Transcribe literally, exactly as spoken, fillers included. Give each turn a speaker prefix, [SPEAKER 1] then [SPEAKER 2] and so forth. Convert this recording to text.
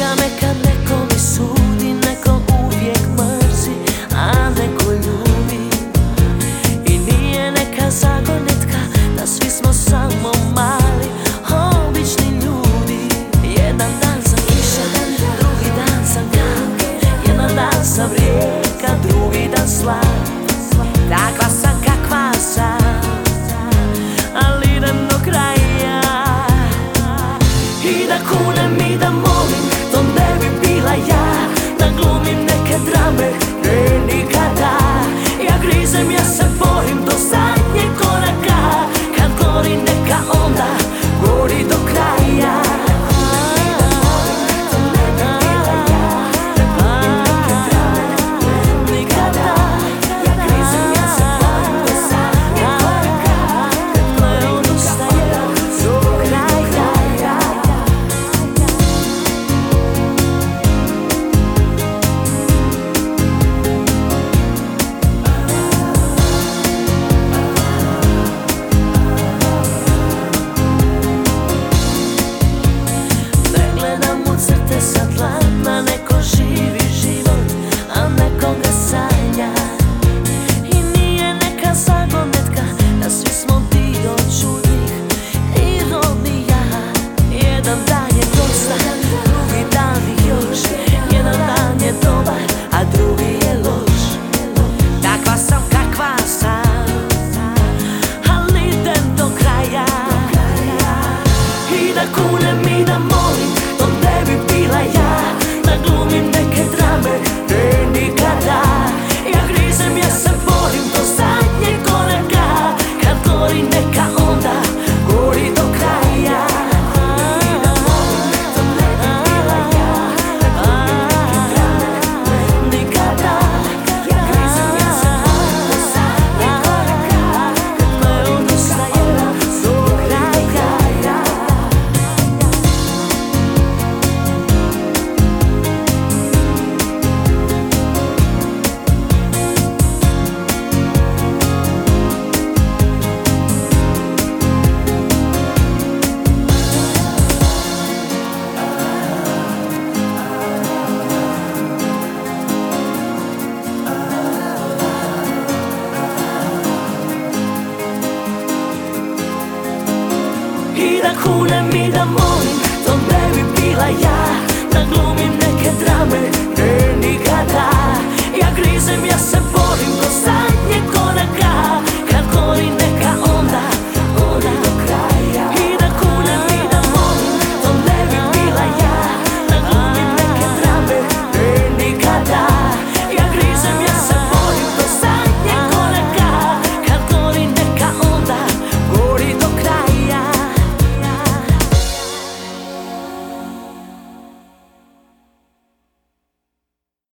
[SPEAKER 1] Da me kad neko mi sudi, neko uvijek mrzi, a neko ljubi. I nije neka zagonetka da svi smo samo mali, obični ljudi. Jedan dan sam kiša, drugi dan sam dan, jedan dan sam rijeka, drugi dan slad. Takva sam kakva sam, ali idem do kraja. I da kunem i da molim, to ne bi bila ja, da glumim neke drame, ne nikada. Ja grizem, ja se borim do zadnjeg koraka, kad gori neka onda gori do kraja. Na neko živi život, a neko ga sanja. I nije neka zagonetka da svi smo dio čudnih ironija. Jedan dan je dosta, drugi dan još, jedan dan je dobar, a drugi je loš. Takva sam kakva sam, ali idem do kraja. I da kunem i da molim, to ne bi bila ja, da glumim neke drame, ne nikada. Ja grizem, ja se borim do zadnjeg koraka, kad gori neka onda gori do kraja. I da molim, to ne bi bila ja, da glumim neke drame, ne nikada. Ja grizem, ja se borim do zadnjeg koraka, kad ne odustajem do kraja. I da kunem i da molim, to ne bi bila ja, da glumim neke drame, ne nikada. Ja grizem, ja se